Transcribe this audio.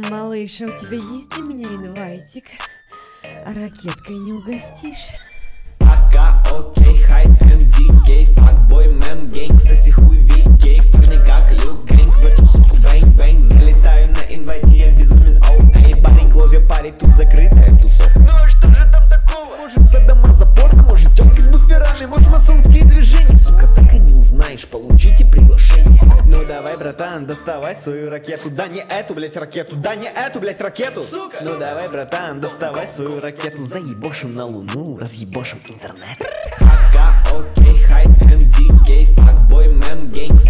Малыш, а у тебя есть для меня инвайтик? А ракеткой не угостишь? Пока окей, хайд МДК, факбой, мем, гэнг, соси хуй викей, вторник как Люк Гэнг, в эту суку бэнг-бэнг, залетаю на инвайте, я безумен, оу, эй, парень, клозе, парень, тут закрытая тусовка. Ну а что же там такого? Может садомазопорно, может тёлки с буферами, может масонские движения, сука, так и не узнаешь, получите приглашение. Ну давай, братан, доставай свою ракету, да не эту, блять, ракету, да не эту, блять, ракету, сука. Ну давай, братан, доставай свою ракету, заебошим на луну, разъебошим интернет. Пока окей, хайд МДК, факбой, мем, гэнг,